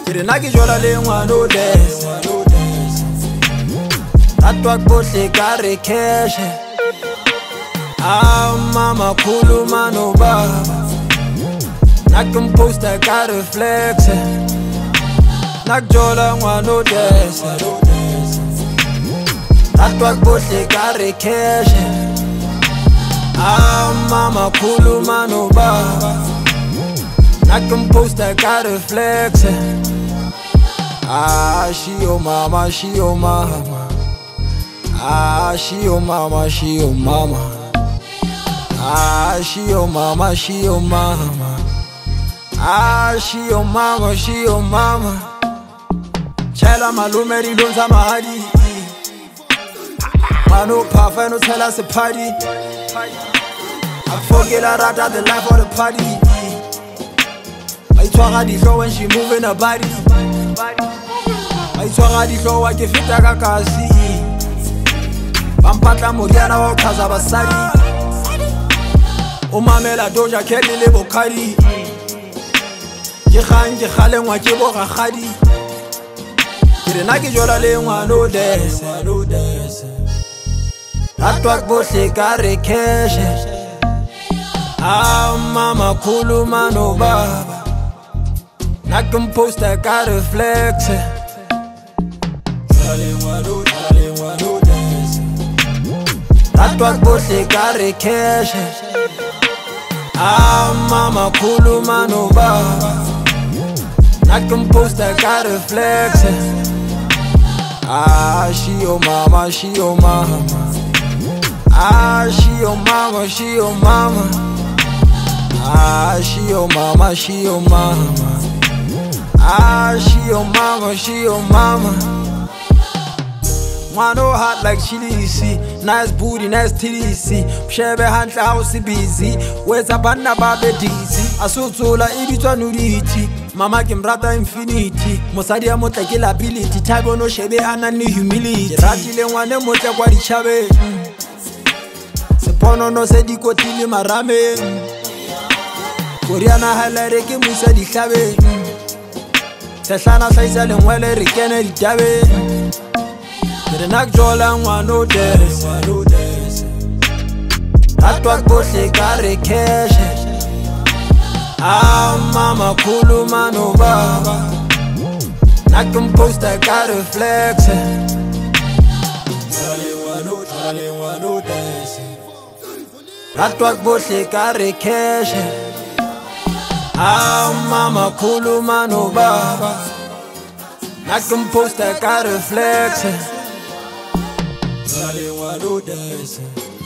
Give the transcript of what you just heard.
Ke nna ke jola le ngwana o dance Ratwa bohle ka re cash mama khuluma no baba Nakumposta ka reflex Nakjola ngwana o dance Ratwa bohle ka re cash mama khuluma no baba Nakumposta ka reflex she your mama, she your mama. She your mama, she your mama. She your mama, she your mama. She your mama, she your mama. Chela malume di donza mahadi. Mano pafa no tell us a party. I forget I rata the life of the party. I talk the flow when she moving her body. I talk the flow I give it a kakasi. Pampata muriana wa kaza basari. Umamela doja kedi le bokari. Ke khale ngwa ke bo gagadi. Ke na ke jola le ngwana o dance Ratwa bohle ka re cash mama khuluma no baba Nakumposta ka reflex Ratwa bohle ka re cash mama khuluma no baba Nakumposta ka reflex she your mama, she your mama. She your mama, she your mama. She your mama, she your mama. She your mama, she your mama. Mano hot like chili, see. Nice booty, nice titty, see. Shebe hand house busy. Where's a banda babe dizzy? Asutola ibitwa nudity. Mama kimrata infinity. Mosadi amota kila ability. Taibo no shebe anani humility. Rati le wane mocha kwa dichabe. Sepono no se dikotili marame. Koreana halare ke musa di hlabe. Sehlana saisa le ngwele re kene di tabe. Ke nak jola ngwana o dance Ratwa bohle ka re cash mama khuluma no baba Nakumposta ka reflex Ratwa bohle ka re cash mama khuluma no baba Nakumposta ka reflex